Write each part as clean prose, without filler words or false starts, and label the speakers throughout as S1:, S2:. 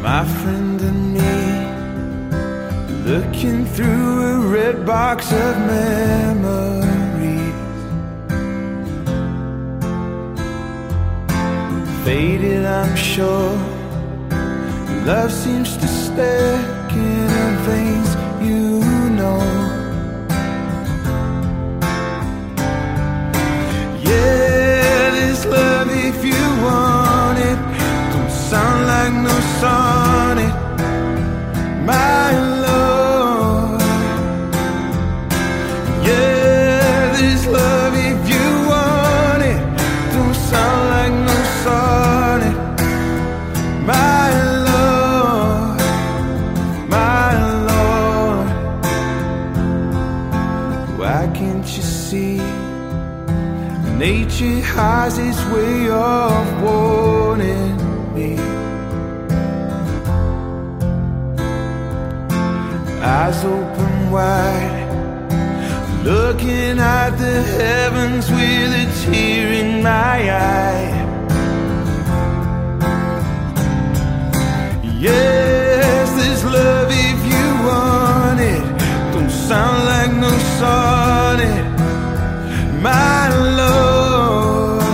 S1: My friend and me, looking through a red box of memories, faded I'm sure. Love seems to stick in our veins, you know. Yeah, this love if you want it, don't sound like no sonnet, my love. Yeah, this love if you want it, don't sound like no sonnet, my Lord, my Lord. Why can't you see nature has its way of warning me? Eyes open wide, looking at the heavens with a tear in my eye. Yes, this love if you want it, don't sound like no sonnet, my Lord.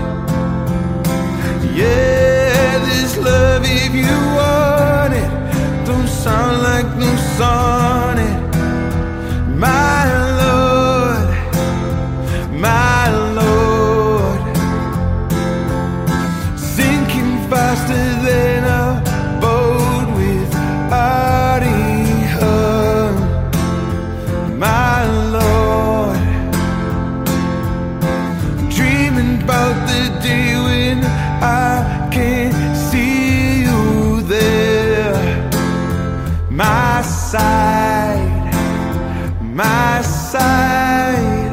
S1: Yeah, this love if you want it, don't sound like no sonnet, my Lord, my Lord. Sinking faster than a boat without a hug, my Lord. Dreaming about the day when I can see you there, my side, my side.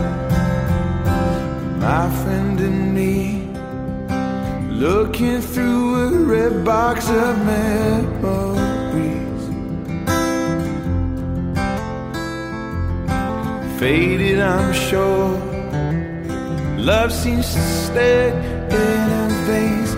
S1: My friend and me, looking through a red box of memories, faded I'm sure. Love seems to stay in our veins,